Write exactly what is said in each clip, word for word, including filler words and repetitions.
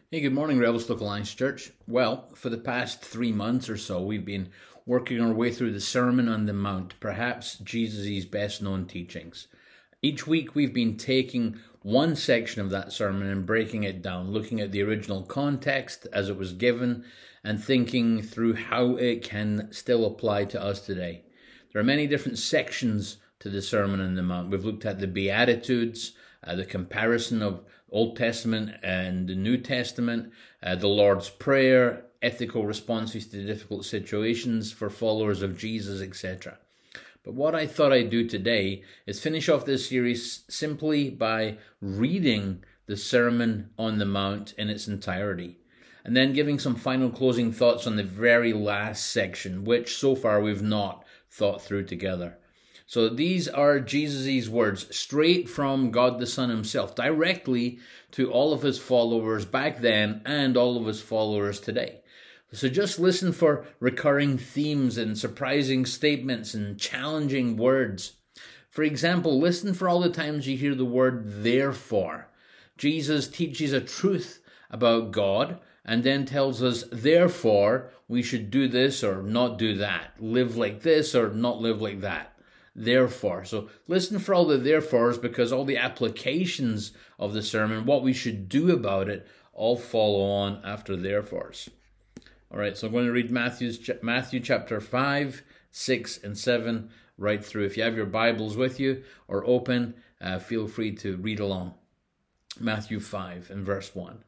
Hey, good morning, Revelstoke Alliance Church. Well, for the past three months or so, we've been working our way through the Sermon on the Mount, perhaps Jesus' best known teachings. Each week, we've been taking one section of that sermon and breaking it down, looking at the original context as it was given, and thinking through how it can still apply to us today. There are many different sections to the Sermon on the Mount. We've looked at the Beatitudes, uh, the comparison of Old Testament and the New Testament, uh, the Lord's Prayer, ethical responses to difficult situations for followers of Jesus, et cetera. But what I thought I'd do today is finish off this series simply by reading the Sermon on the Mount in its entirety, and then giving some final closing thoughts on the very last section, which so far we've not thought through together. So these are Jesus' words, straight from God the Son himself, directly to all of his followers back then and all of his followers today. So just listen for recurring themes and surprising statements and challenging words. For example, listen for all the times you hear the word therefore. Jesus teaches a truth about God and then tells us, therefore, we should do this or not do that, live like this or not live like that. Therefore. So listen for all the therefores, because all the applications of the sermon, what we should do about it, all follow on after therefores. All right, so I'm going to read Matthew's, Matthew chapter five, six, and seven right through. If you have your Bibles with you or open, uh, feel free to read along. Matthew five and verse one.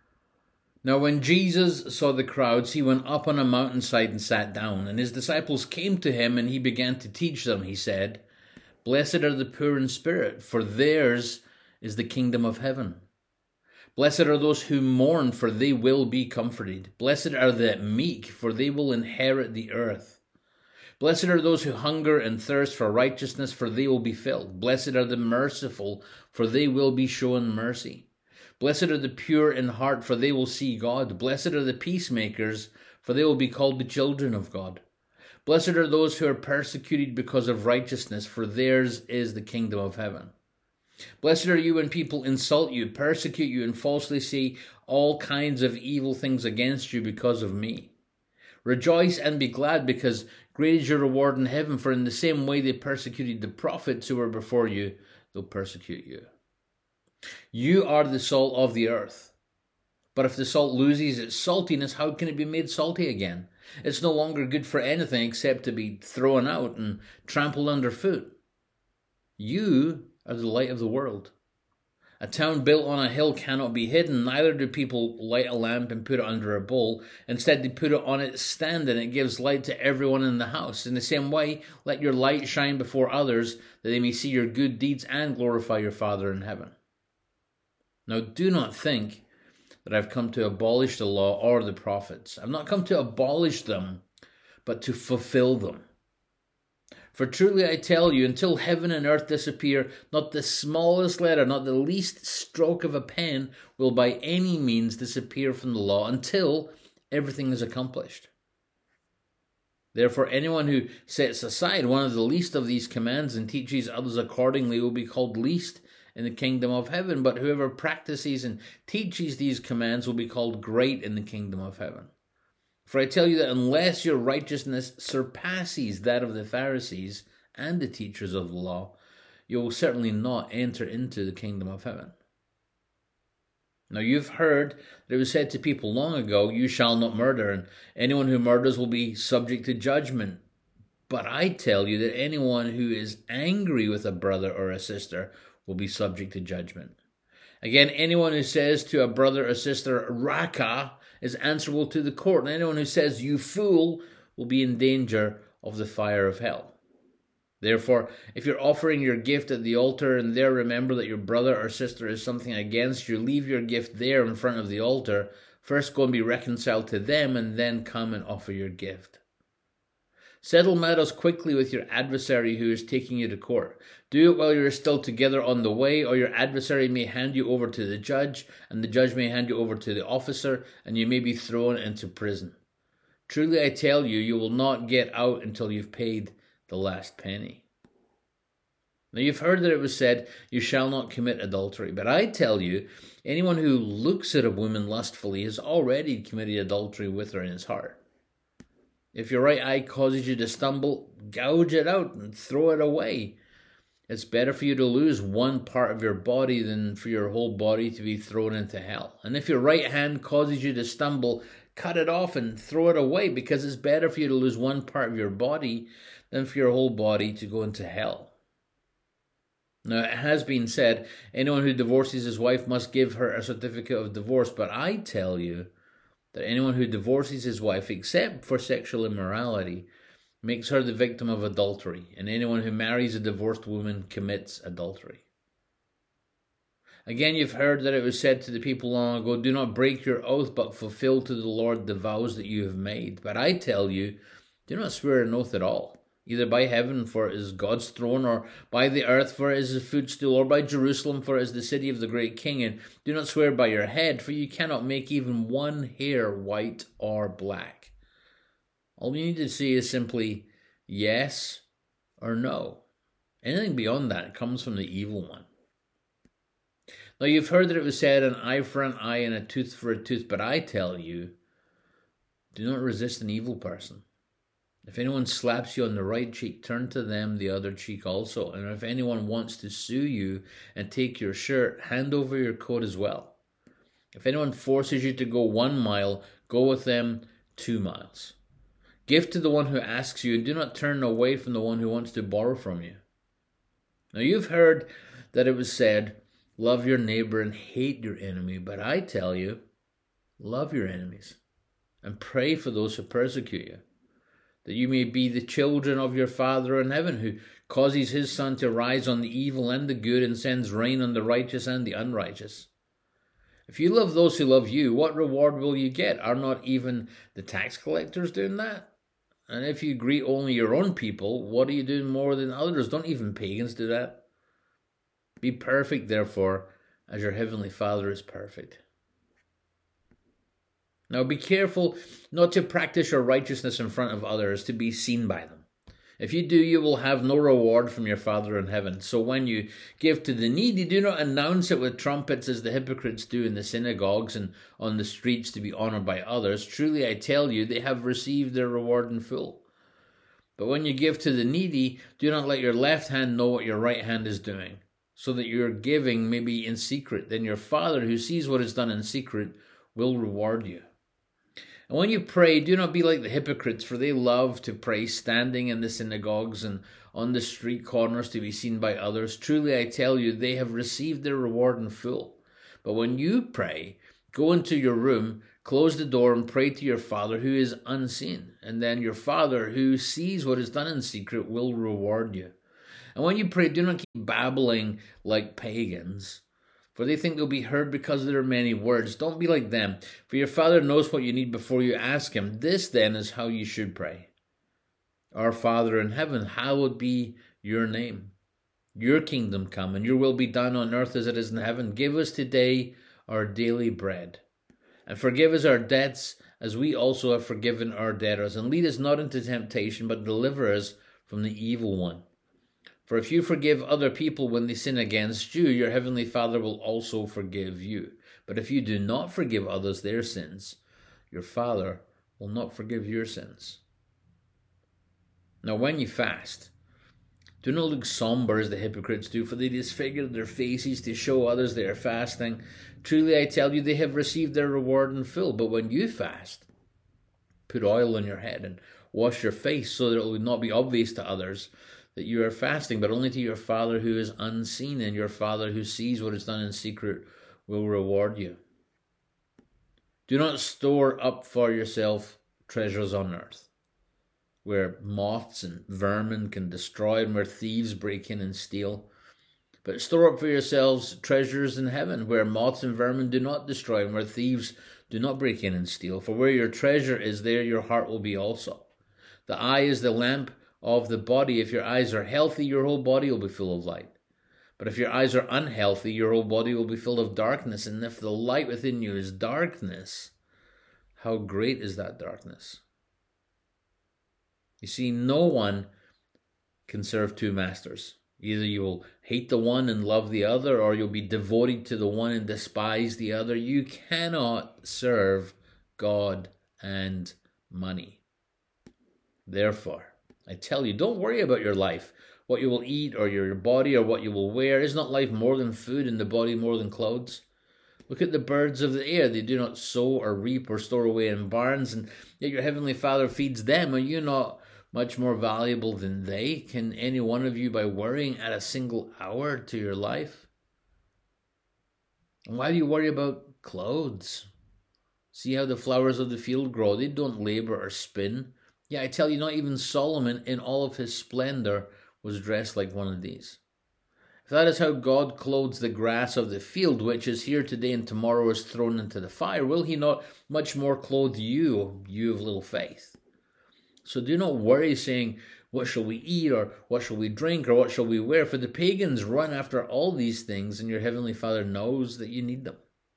Now when Jesus saw the crowds, he went up on a mountainside and sat down, and his disciples came to him, and he began to teach them. He said, Blessed are the poor in spirit, for theirs is the kingdom of heaven. Blessed are those who mourn, for they will be comforted. Blessed are the meek, for they will inherit the earth. Blessed are those who hunger and thirst for righteousness, for they will be filled. Blessed are the merciful, for they will be shown mercy. Blessed are the pure in heart, for they will see God. Blessed are the peacemakers, for they will be called the children of God. Blessed are those who are persecuted because of righteousness, for theirs is the kingdom of heaven. Blessed are you when people insult you, persecute you, and falsely say all kinds of evil things against you because of me. Rejoice and be glad, because great is your reward in heaven, for in the same way they persecuted the prophets who were before you, they'll persecute you. You are the salt of the earth. But if the salt loses its saltiness, how can it be made salty again? It's no longer good for anything except to be thrown out and trampled underfoot. You are the light of the world. A town built on a hill cannot be hidden, neither do people light a lamp and put it under a bowl. Instead, they put it on its stand, and it gives light to everyone in the house. In the same way, let your light shine before others, that they may see your good deeds and glorify your Father in heaven. Now, do not think that I've come to abolish the law or the prophets. I've not come to abolish them, but to fulfill them. For truly I tell you, until heaven and earth disappear, not the smallest letter, not the least stroke of a pen will by any means disappear from the law until everything is accomplished. Therefore, anyone who sets aside one of the least of these commands and teaches others accordingly will be called least in the kingdom of heaven, but whoever practices and teaches these commands will be called great in the kingdom of heaven. For I tell you that unless your righteousness surpasses that of the Pharisees and the teachers of the law, you will certainly not enter into the kingdom of heaven. Now you've heard that it was said to people long ago, you shall not murder, and anyone who murders will be subject to judgment. But I tell you that anyone who is angry with a brother or a sister will be subject to judgment. Again, anyone who says to a brother or sister, Raka, is answerable to the court, and anyone who says, you fool, will be in danger of the fire of hell. Therefore, if you're offering your gift at the altar and there remember that your brother or sister is something against you, leave your gift there in front of the altar. First go and be reconciled to them, and then come and offer your gift. Settle matters quickly with your adversary who is taking you to court. Do it while you are still together on the way, or your adversary may hand you over to the judge, and the judge may hand you over to the officer, and you may be thrown into prison. Truly I tell you, you will not get out until you've paid the last penny. Now you've heard that it was said, you shall not commit adultery. But I tell you, anyone who looks at a woman lustfully has already committed adultery with her in his heart. If your right eye causes you to stumble, gouge it out and throw it away. It's better for you to lose one part of your body than for your whole body to be thrown into hell. And if your right hand causes you to stumble, cut it off and throw it away, because it's better for you to lose one part of your body than for your whole body to go into hell. Now, it has been said, anyone who divorces his wife must give her a certificate of divorce. But I tell you that anyone who divorces his wife, except for sexual immorality, makes her the victim of adultery. And anyone who marries a divorced woman commits adultery. Again, you've heard that it was said to the people long ago, do not break your oath, but fulfill to the Lord the vows that you have made. But I tell you, do not swear an oath at all, either by heaven, for it is God's throne, or by the earth, for it is his footstool, or by Jerusalem, for it is the city of the great king. And do not swear by your head, for you cannot make even one hair white or black. All you need to say is simply yes or no. Anything beyond that comes from the evil one. Now you've heard that it was said, an eye for an eye and a tooth for a tooth. But I tell you, do not resist an evil person. If anyone slaps you on the right cheek, turn to them the other cheek also. And if anyone wants to sue you and take your shirt, hand over your coat as well. If anyone forces you to go one mile, go with them two miles. Give to the one who asks you, and do not turn away from the one who wants to borrow from you. Now you've heard that it was said, love your neighbor and hate your enemy. But I tell you, love your enemies and pray for those who persecute you, that you may be the children of your Father in heaven, who causes his sun to rise on the evil and the good, and sends rain on the righteous and the unrighteous. If you love those who love you, what reward will you get? Are not even the tax collectors doing that? And if you greet only your own people, what are you doing more than others? Don't even pagans do that? Be perfect, therefore, as your heavenly Father is perfect. Now be careful not to practice your righteousness in front of others to be seen by them. If you do, you will have no reward from your Father in heaven. So when you give to the needy, do not announce it with trumpets as the hypocrites do in the synagogues and on the streets to be honored by others. Truly I tell you, they have received their reward in full. But when you give to the needy, do not let your left hand know what your right hand is doing, so that your giving may be in secret. Then your Father, who sees what is done in secret, will reward you. And when you pray, do not be like the hypocrites, for they love to pray standing in the synagogues and on the street corners to be seen by others. Truly I tell you, they have received their reward in full. But when you pray, go into your room, close the door, and pray to your Father who is unseen. And then your Father, who sees what is done in secret, will reward you. And when you pray, do not keep babbling like pagans, for they think they'll be heard because there are many words. Don't be like them, for your Father knows what you need before you ask him. This then is how you should pray. Our Father in heaven, hallowed be your name. Your kingdom come, and your will be done on earth as it is in heaven. Give us today our daily bread, and forgive us our debts as we also have forgiven our debtors. And lead us not into temptation, but deliver us from the evil one. For if you forgive other people when they sin against you, your heavenly Father will also forgive you. But if you do not forgive others their sins, your Father will not forgive your sins. Now when you fast, do not look somber as the hypocrites do, for they disfigure their faces to show others they are fasting. Truly I tell you, they have received their reward in full. But when you fast, put oil on your head and wash your face, so that it will not be obvious to others that you are fasting, but only to your Father who is unseen, and your Father who sees what is done in secret will reward you. Do not store up for yourself treasures on earth, where moths and vermin can destroy and where thieves break in and steal. But store up for yourselves treasures in heaven, where moths and vermin do not destroy and where thieves do not break in and steal. For where your treasure is, there your heart will be also. The eye is the lamp of the body. If your eyes are healthy, your whole body will be full of light. But if your eyes are unhealthy, your whole body will be filled of darkness. And if the light within you is darkness, how great is that darkness? You see, no one can serve two masters, Either you will hate the one and love the other, or you'll be devoted to the one and despise the other. You cannot serve God and money. Therefore, I tell you, don't worry about your life, what you will eat, or your body, or what you will wear. Is not life more than food, and the body more than clothes? Look at the birds of the air. They do not sow or reap or store away in barns, and yet your heavenly Father feeds them. Are you not much more valuable than they? Can any one of you, by worrying, add a single hour to your life? And why do you worry about clothes? See how the flowers of the field grow. They don't labor or spin. Yeah, I tell you, not even Solomon in all of his splendor was dressed like one of these. If that is how God clothes the grass of the field, which is here today and tomorrow is thrown into the fire, will he not much more clothe you, you of little faith? So do not worry, saying, what shall we eat, or what shall we drink, or what shall we wear? For the pagans run after all these things, and your heavenly Father knows that you need them.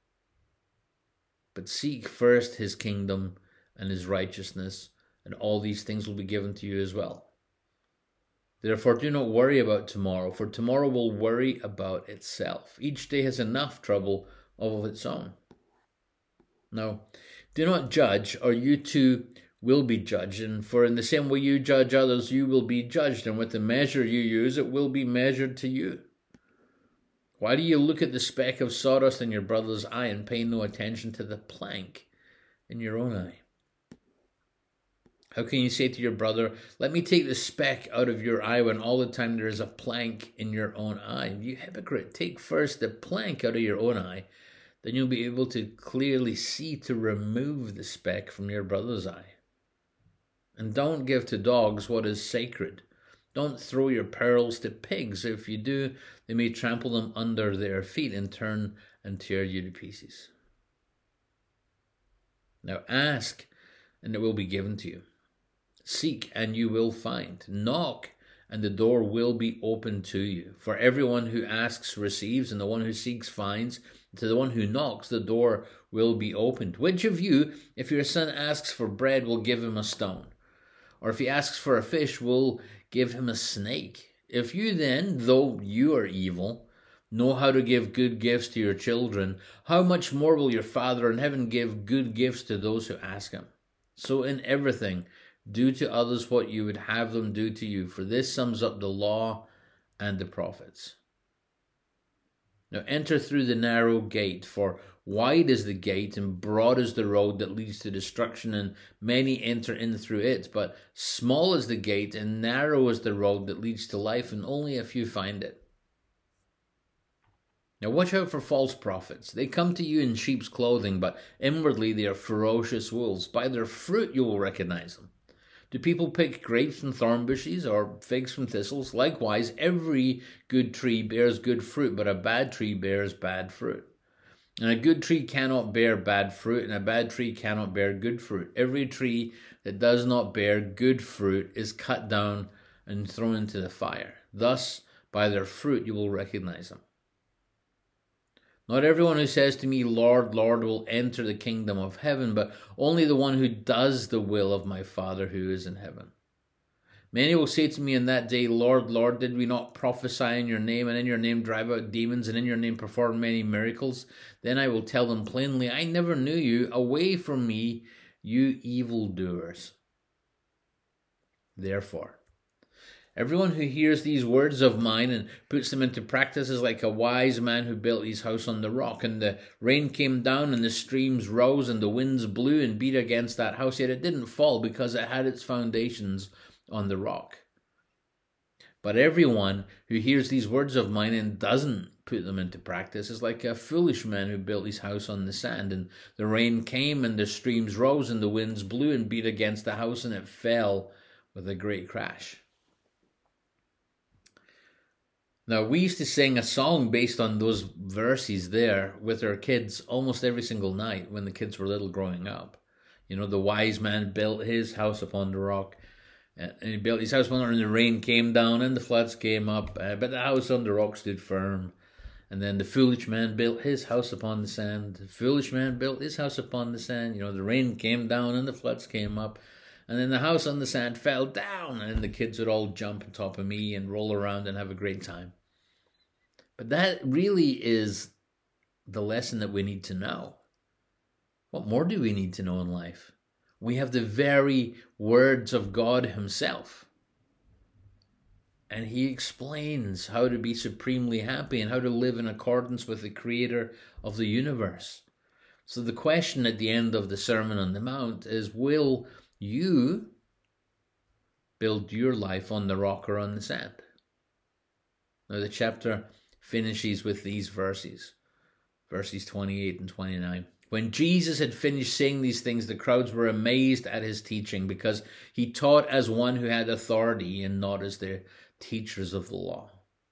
But seek first his kingdom and his righteousness, and all these things will be given to you as well. Therefore, do not worry about tomorrow, for tomorrow will worry about itself. Each day has enough trouble of its own. Now, do not judge, or you too will be judged. And for in the same way you judge others, you will be judged. And with the measure you use, it will be measured to you. Why do you look at the speck of sawdust in your brother's eye and pay no attention to the plank in your own eye? How can you say to your brother, let me take the speck out of your eye, when all the time there is a plank in your own eye? You hypocrite, take first the plank out of your own eye, then you'll be able to clearly see to remove the speck from your brother's eye. And don't give to dogs what is sacred. Don't throw your pearls to pigs. If you do, they may trample them under their feet and turn and tear you to pieces. Now ask, and it will be given to you. Seek, and you will find. Knock, and the door will be opened to you. For everyone who asks receives, and the one who seeks finds. To the one who knocks, the door will be opened. Which of you, if your son asks for bread, will give him a stone? Or if he asks for a fish, will give him a snake? If you then, though you are evil, know how to give good gifts to your children, how much more will your Father in heaven give good gifts to those who ask him? So in everything, do to others what you would have them do to you, for this sums up the law and the prophets. Now enter through the narrow gate, for wide is the gate and broad is the road that leads to destruction, and many enter in through it. But small is the gate and narrow is the road that leads to life, and only a few find it. Now watch out for false prophets. They come to you in sheep's clothing, but inwardly they are ferocious wolves. By their fruit you will recognize them. Do people pick grapes from thorn bushes, or figs from thistles? Likewise, every good tree bears good fruit, but a bad tree bears bad fruit. And a good tree cannot bear bad fruit, and a bad tree cannot bear good fruit. Every tree that does not bear good fruit is cut down and thrown into the fire. Thus, by their fruit you will recognize them. Not everyone who says to me, Lord, Lord, will enter the kingdom of heaven, but only the one who does the will of my Father who is in heaven. Many will say to me in that day, Lord, Lord, did we not prophesy in your name, and in your name drive out demons, and in your name perform many miracles? Then I will tell them plainly, I never knew you. Away from me, you evildoers. Therefore, everyone who hears these words of mine and puts them into practice is like a wise man who built his house on the rock. And the rain came down, and the streams rose, and the winds blew and beat against that house, yet it didn't fall, because it had its foundations on the rock. But everyone who hears these words of mine and doesn't put them into practice is like a foolish man who built his house on the sand. And the rain came, and the streams rose, and the winds blew and beat against the house, and it fell with a great crash. Now, we used to sing a song based on those verses there with our kids almost every single night when the kids were little growing up. You know, the wise man built his house upon the rock, and he built his house upon the rock, and the rain came down and the floods came up, uh, but the house on the rock stood firm. And then the foolish man built his house upon the sand. The foolish man built his house upon the sand. You know, the rain came down and the floods came up. And then the house on the sand fell down, and then the kids would all jump on top of me and roll around and have a great time. But that really is the lesson that we need to know. What more do we need to know in life? We have the very words of God himself. And he explains how to be supremely happy and how to live in accordance with the creator of the universe. So the question at the end of the Sermon on the Mount is, will you build your life on the rock or on the sand? Now the chapter finishes with these verses, verses twenty-eight and twenty-nine. When Jesus had finished saying these things, the crowds were amazed at his teaching, because he taught as one who had authority and not as the teachers of the law.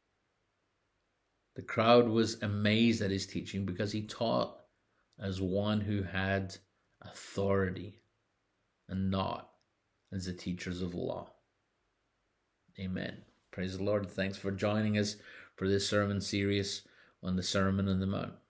The crowd was amazed at his teaching because he taught as one who had authority and not as the teachers of the law. Amen. Praise the Lord. Thanks for joining us for this sermon series on the Sermon on the Mount.